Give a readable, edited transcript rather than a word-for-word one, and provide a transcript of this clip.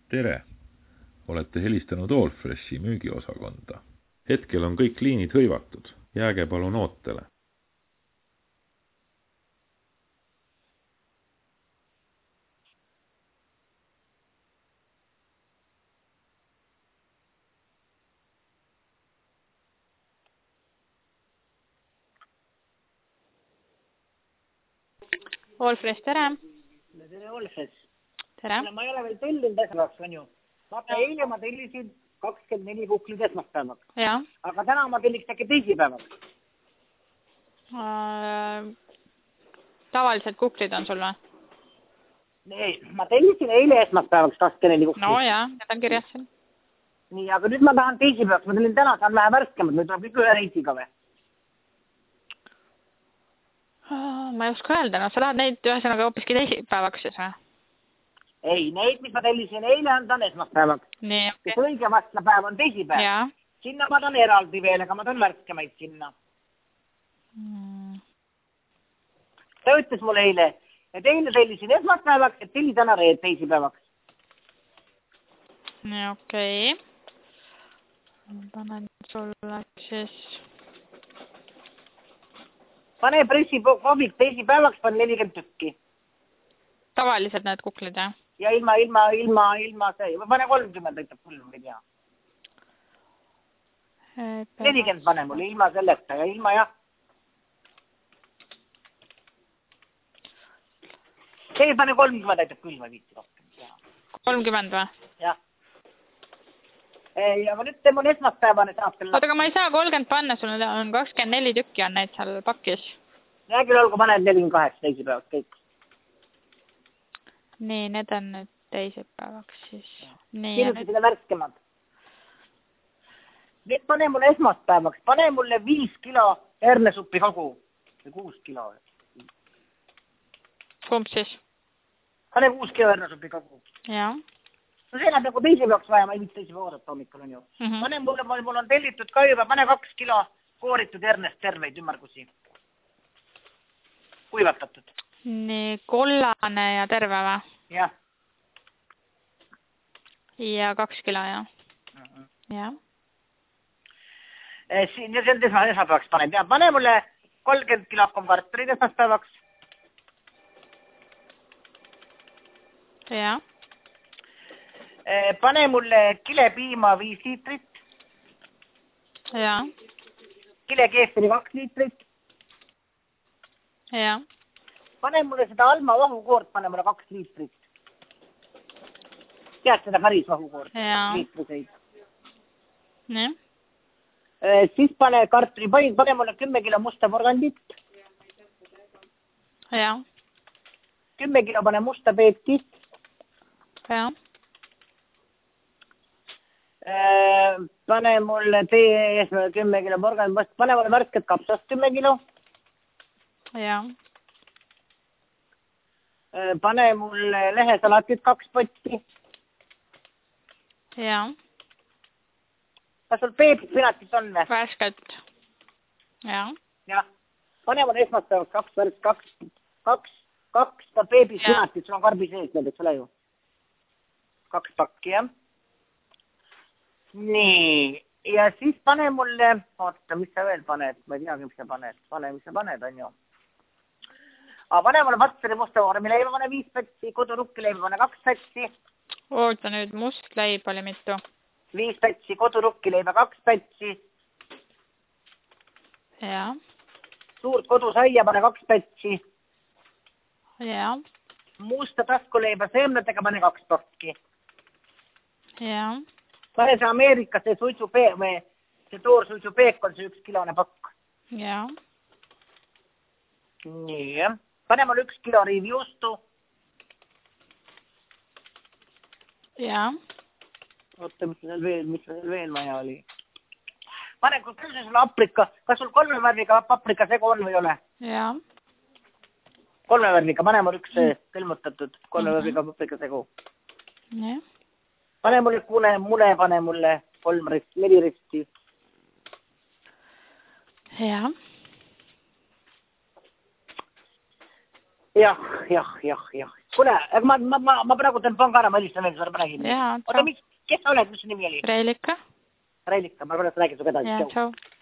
Tere! Olete helistanud Allfreshi müügiosakonda. Hetkel on kõik liinid hõivatud. Jääge palun ootele. Allfresh, tere! Tere, Allfresh! Tere! Ma ei ole veel tellinud esmaspäevaks, on ju. Vaata, eile ma tellisin 24 kuklid esmaspäevaks. Ja. Aga täna ma telliks äkki teisipäevaks. Tavaliselt kuklid on sul või? Ei, ma tellisin eile esmaspäevaks 24 kuklid. No jaa, need on kirjas siin. Nii, aga nüüd ma tahan teisipäevaks. Ma tellin täna, saan vähe värskemad. Nüüd tuleb kõik ühe reisiga või? Ma ei oska öelda, no sa tahad neid ühesõnaga hoopiski teisipäevaks siis või? Ei, neid, mis ma tellisin eile, on esmaspäevaks. Nii, okei. Sest õige vastapäev on teisipäev. Ja. Sinna ma tahan eraldi veel, aga ma tahan värskemaid sinna. Ta ütles mulle eile, et eile tellisin esmaspäevaks, et telli täna teisipäevaks. Nii, okei. Panen sulle siis... Pane pressipobik teisipäevaks, pan 40 tükki. Tavaliselt need kuklid, jah? Ja ilma see. Pane 30, ütleb küll, ma ei tea. 40 pane mulle, ilma selleta ja ilma jah. See pane 30, ütleb küll, ma ei viitsi rohkem. 30 või? Jah. Ja nüüd teeme on esmaspäevane saab selle... Oota, aga ma ei saa 30 panna, sul on 24 tükki on neid seal pakis. Ja küll olgu, paned 48 teisipäevaks kõik. Nii, need on nüüd teisipäevaks siis. Kirjuti selle värskemad. Nüüd pane mulle esmaspäevaks, pane mulle 5 kilo hernesuppi kogu. 6 kilo. Kumb siis? Pane 6 kilo hernesuppi kogu. Jaa. No see läheb nagu teisipäevaks vaja, ma ei viitsi teisipäeva oodata hommikul on ju. Pane mulle, mul on tellitud ka juba, pane 2 kilo kooritud hernest terveid ümmargusi. Kuivatatud. Nii, kollane ja terve või? Jah. Ja 2 kilo, jah? Jah. Siin ja see on esmaspäevaks pane. Pane mulle 30 kilo kartulid esmaspäevaks. Jah. Pane mulle kilepiima 5 liitrit. Jaa. Kilekeefiri 2 liitrit. Jaa. Pane mulle seda Alma vahukoort, pane mulle 2 liitrit. Tead seda päris vahukoort? Jaa. Liitriseid. Nii. Siis pane kartuli, pane mulle 10 kilo musta porgandit. Jaa. 10 kilo pane musta peeti. Jaa. Pane mulle tee 10 kilo porgandit, pane mulle värsket kapsast 10 kilo. Jaa. Pane mulle lehesalatit 2 potti. Jaa. Kas sul peepipinatit on või? Värsket. Jaa. Jah. Pane mulle esmaspäevaks 2 peepipinatit, sul on karbi sees, eks ole ju. 2 pakki, jah. Nii, ja siis pane mulle, oota, mis sa veel paned, ma ei teagi, mis sa paned, mis sa paned, on ju. Aga pane mulle Vatsari musta vormileiba, pane 5 pätsi, kodurukkileiba, pane 2 pätsi. Oota nüüd, must leib oli mitu? 5 pätsi, kodurukkileiba 2 pätsi. Jaa. Suurt kodusaia, pane 2 pätsi. Jaa. Musta taskuleiba seemnetega, pane 2 pakki. Jaa. Pane see Ameerikas, see toorsuitsupeekon, see 1 kilone pakk. Jaa. Nii, pane mulle 1 kilo riivijuustu. Jaa. Oota, mis seal veel vaja oli? Pane, kui küll sul paprika, kas sul 3 värviga paprika segu on või ei ole? Jaa. 3 värviga, pane mul 1 külmutatud 3 värviga paprika segu. Nii. Pane mulle mune, pane mulle 4 risti. Jaa. Jah. Kuule, ma praegu teen panga ära, ma helistan veel, sa pane kinni. Jaa, Oota, kes sa oled, mis su nimi oli? Reilika. Reilika, ma pärast räägin su kedagi. Jaa, tšau.